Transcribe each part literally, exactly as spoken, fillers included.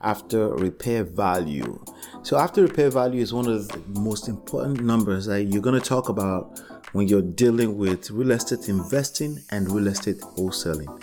after repair value. So after repair value is one of the most important numbers that you're going to talk about when you're dealing with real estate investing and real estate wholesaling.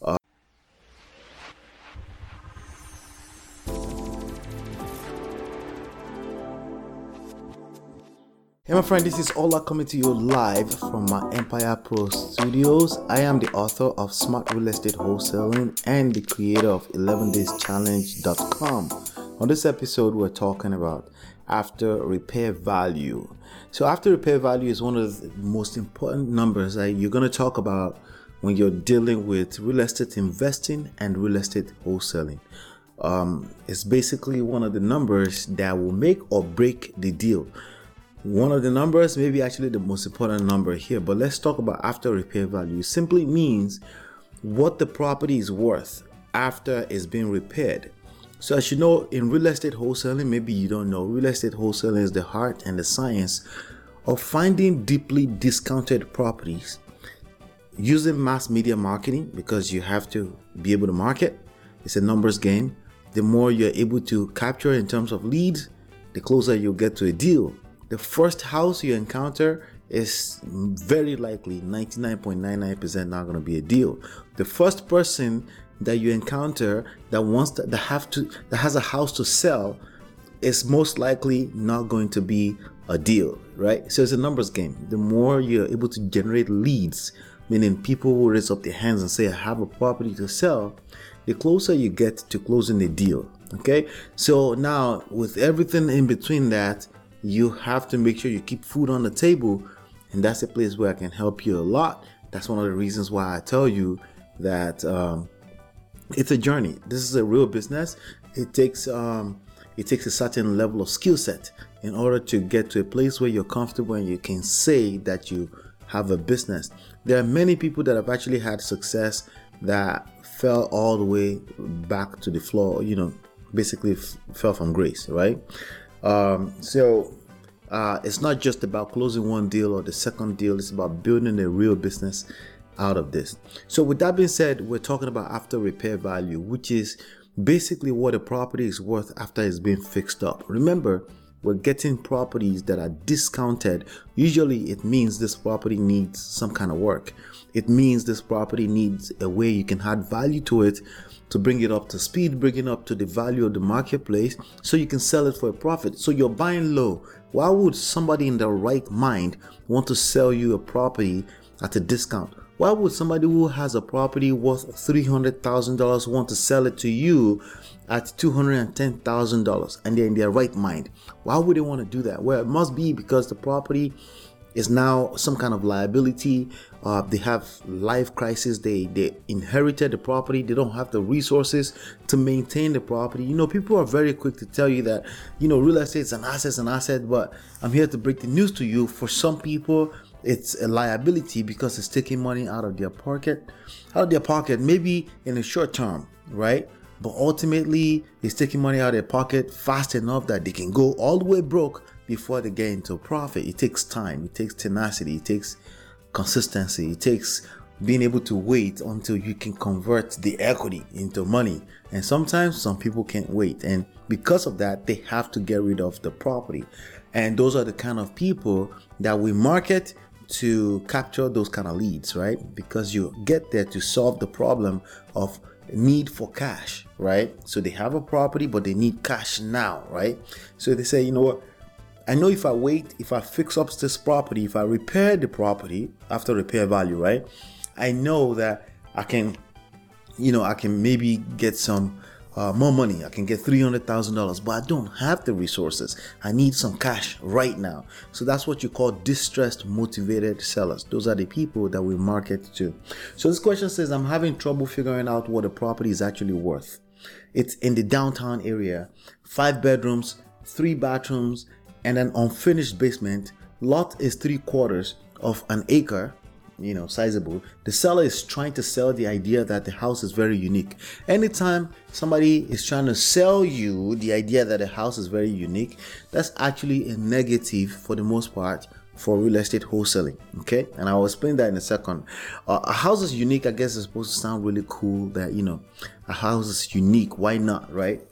Hey my friend, this is Ola coming to you live from my Empire Pro Studios. I am the author of Smart Real Estate Wholesaling and the creator of eleven days challenge dot com. On this episode, we're talking about after repair value. So after repair value is one of the most important numbers that you're going to talk about when you're dealing with real estate investing and real estate wholesaling. Um, it's basically one of the numbers that will make or break the deal. One of the numbers, maybe actually the most important number here, but let's talk about after repair value. It simply means what the property is worth after it's been repaired. So as you know, in real estate wholesaling, maybe you don't know, real estate wholesaling is the heart and the science of finding deeply discounted properties using mass media marketing, because you have to be able to market. It's a numbers game. The more you're able to capture in terms of leads, the closer you'll get to a deal. The first house you encounter is very likely ninety-nine point nine nine percent not going to be a deal. The first person that you encounter that wants to, that have to that has a house to sell is most likely not going to be a deal, right? So it's a numbers game. The more you're able to generate leads, meaning people will raise up their hands and say, I have a property to sell, the closer you get to closing the deal. Okay, so now with everything in between that, you have to make sure you keep food on the table, and that's a place where I can help you a lot. That's one of the reasons why I tell you that um, it's a journey. This is a real business. It takes um, it takes a certain level of skill set in order to get to a place where you're comfortable and you can say that you have a business. There are many people that have actually had success that fell all the way back to the floor, you know, basically f- fell from grace, right? Um, so uh, it's not just about closing one deal or the second deal. It's about building a real business out of this. So with that being said, we're talking about after repair value, which is basically what a property is worth after it's been fixed up. Remember, we're getting properties that are discounted. Usually it means this property needs some kind of work. It means this property needs a way you can add value to it to bring it up to speed, bring it up to the value of the marketplace so you can sell it for a profit. So you're buying low. Why would somebody in their right mind want to sell you a property at a discount? Why would somebody who has a property worth three hundred thousand dollars want to sell it to you at two hundred ten thousand dollars and they're in their right mind? Why would they want to do that? Well, it must be because the property is now some kind of liability. Uh, they have life crisis. They they inherited the property. They don't have the resources to maintain the property. You know, people are very quick to tell you that, you know, real estate is an asset, an asset. But I'm here to break the news to you. For some people, it's a liability because it's taking money out of their pocket, out of their pocket, maybe in the short term, right? But ultimately, it's taking money out of their pocket fast enough that they can go all the way broke before they get into profit. It takes time, it takes tenacity, it takes consistency, it takes being able to wait until you can convert the equity into money. And sometimes some people can't wait, and because of that, they have to get rid of the property. And those are the kind of people that we market to capture those kind of leads, right? Because you get there to solve the problem of need for cash, right? So they have a property, but they need cash now, right? So they say, you know what? I know if I wait, if I fix up this property, if I repair the property after repair value, right? I know that I can, you know, I can maybe get some uh, more money. I can get three hundred thousand dollars, but I don't have the resources. I need some cash right now. So that's what you call distressed motivated sellers. Those are the people that we market to. So this question says, I'm having trouble figuring out what a property is actually worth. It's in the downtown area, five bedrooms, three bathrooms, and an unfinished basement. Lot is three quarters of an acre, you know, sizable. The seller is trying to sell the idea that the house is very unique. Anytime somebody is trying to sell you the idea that a house is very unique, that's actually a negative for the most part for real estate wholesaling. Okay, and I'll explain that in a second. Uh, a house is unique, I guess, is supposed to sound really cool, that, you know, a house is unique, why not, right?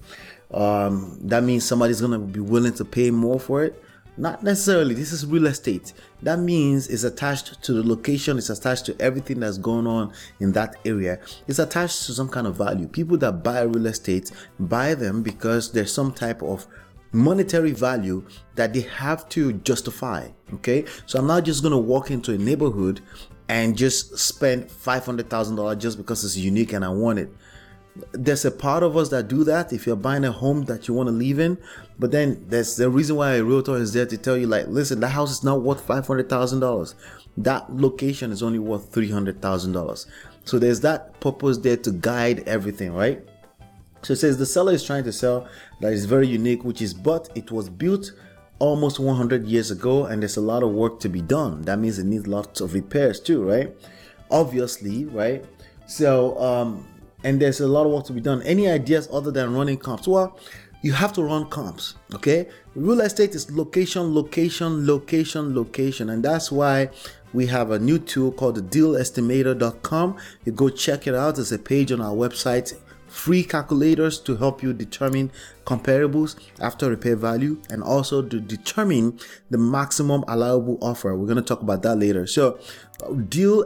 um, that means somebody's going to be willing to pay more for it. Not necessarily. This is real estate. That means it's attached to the location. It's attached to everything that's going on in that area. It's attached to some kind of value. People that buy real estate buy them because there's some type of monetary value that they have to justify. Okay, so I'm not just going to walk into a neighborhood and just spend five hundred thousand dollars just because it's unique and I want it. There's a part of us that do that if you're buying a home that you want to live in, but then there's the reason why a realtor is there to tell you, like, listen, that house is not worth five hundred thousand dollars. That location is only worth three hundred thousand dollars. So there's that purpose there to guide everything, right? So it says the seller is trying to sell that is very unique, which is, but it was built almost one hundred years ago and there's a lot of work to be done. That means it needs lots of repairs too, right? Obviously, right? So, um, and there's a lot of work to be done. Any ideas other than running comps? Well, you have to run comps, okay? Real estate is location, location, location, location. And that's why we have a new tool called the deal estimator dot com. You go check it out. There's a page on our website, free calculators to help you determine comparables after repair value and also to determine the maximum allowable offer. We're going to talk about that later. So deal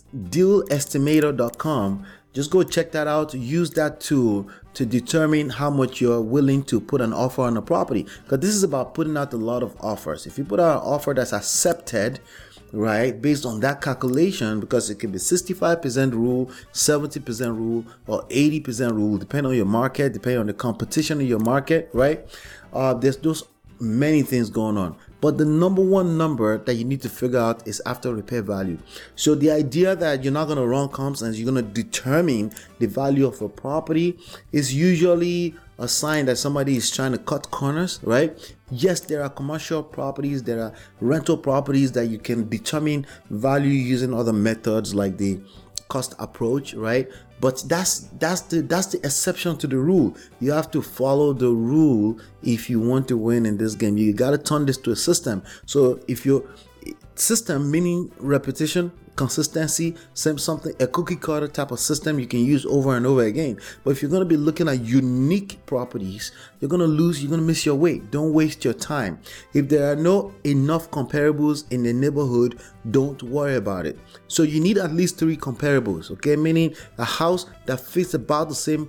estimator dot com. Just go check that out. Use that tool to determine how much you're willing to put an offer on a property. Because this is about putting out a lot of offers. If you put out an offer that's accepted, right, based on that calculation, because it can be sixty-five percent rule, seventy percent rule, or eighty percent rule, depending on your market, depending on the competition in your market, right? Uh, there's those many things going on. But the number one number that you need to figure out is after repair value. So the idea that you're not going to run comps and you're going to determine the value of a property is usually a sign that somebody is trying to cut corners, right? Yes, there are commercial properties, there are rental properties that you can determine value using other methods like the cost approach, right? But that's that's the that's the exception to the rule. You have to follow the rule if you want to win in this game. You got to turn this to a system. So if your system, meaning repetition, consistency, same something, a cookie cutter type of system you can use over and over again. But if you're going to be looking at unique properties, you're going to lose, you're going to miss your way. Don't waste your time. If there are no enough comparables in the neighborhood, don't worry about it. So you need at least three comparables, okay? Meaning a house that fits about the same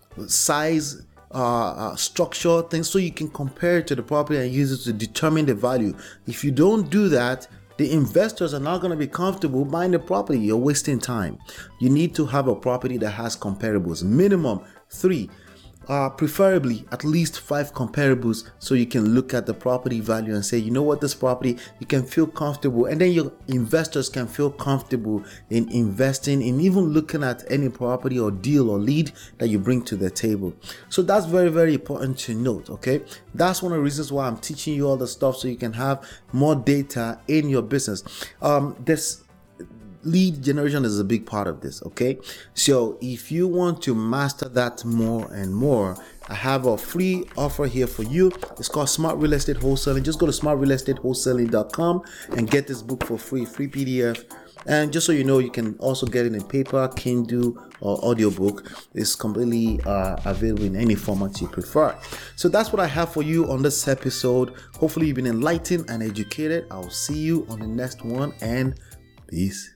size, uh, uh structure, things, so you can compare it to the property and use it to determine the value. If you don't do that, the investors are not going to be comfortable buying the property. You're wasting time. You need to have a property that has comparables, minimum three, uh, preferably at least five comparables, so you can look at the property value and say, you know what, this property, you can feel comfortable, and then your investors can feel comfortable in investing, in even looking at any property or deal or lead that you bring to the table. So that's very, very important to note, okay? That's one of the reasons why I'm teaching you all the stuff, so you can have more data in your business. Um, this lead generation is a big part of this, okay? So if you want to master that more and more, I have a free offer here for you. It's called Smart Real Estate Wholesaling. Just go to smart real estate wholesaling dot com and get this book for free, free P D F. And just so you know, you can also get it in paper, Kindle, or audiobook. It's completely uh, available in any format you prefer. So that's what I have for you on this episode. Hopefully you've been enlightened and educated. I'll see you on the next one, and peace.